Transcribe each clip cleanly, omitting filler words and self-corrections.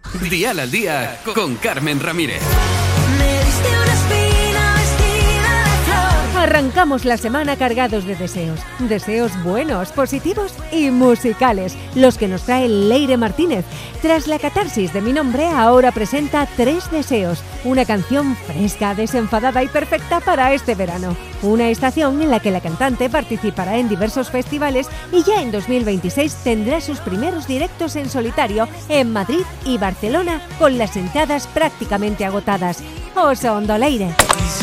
Dial al Día con Carmen Ramírez. Me diste una espina vestida de flor. Arrancamos la semana cargados de deseos. Deseos buenos, positivos y musicales. Los que nos trae Leire Martínez. Tras la catarsis de Mi Nombre, ahora presenta 3 deseos. Una canción fresca, desenfadada y perfecta para este verano. Una estación en la que la cantante participará en diversos festivales y ya en 2026 tendrá sus primeros directos en solitario en Madrid y Barcelona, con las entradas prácticamente agotadas. Oso Hondo, Leire.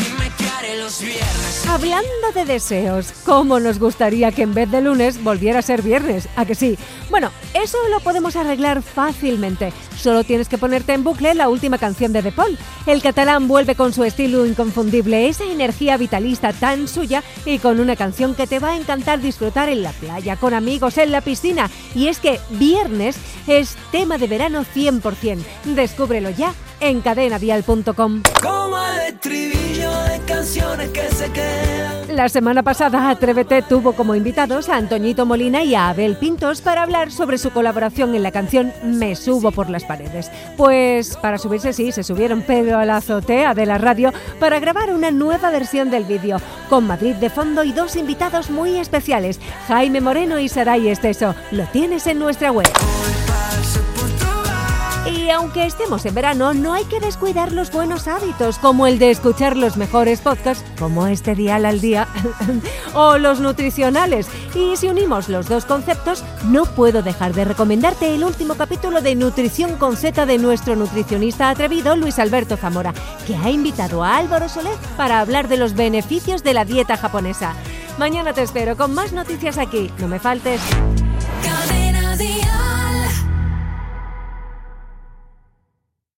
Hablando de deseos, ¿cómo nos gustaría que en vez de lunes volviera a ser viernes? ¿A que sí? Bueno, eso lo podemos arreglar fácilmente. Solo tienes que ponerte en bucle la última canción de De Paul. El catalán vuelve con su estilo inconfundible, esa energía vitalista tan suya, y con una canción que te va a encantar disfrutar en la playa, con amigos, en la piscina. Y es que viernes es tema de verano 100%. Descúbrelo ya en cadenadial.com. Como el estribillo de canciones que se quedan. La semana pasada Atrévete tuvo como invitados a Antoñito Molina y a Abel Pintos para hablar sobre su colaboración en la canción Me subo por las paredes. Pues para subirse sí, se subieron, pero a la azotea de la radio para grabar una nueva versión del vídeo, con Madrid de fondo y 2 invitados muy especiales, Jaime Moreno y Saray Esteso. Lo tienes en nuestra web. Y aunque estemos en verano, no hay que descuidar los buenos hábitos, como el de escuchar los mejores podcasts, como este Dial al Día, o los nutricionales. Y si unimos los 2 conceptos, no puedo dejar de recomendarte el último capítulo de Nutrición con Z de nuestro nutricionista atrevido, Luis Alberto Zamora, que ha invitado a Álvaro Soler para hablar de los beneficios de la dieta japonesa. Mañana te espero con más noticias aquí. No me faltes.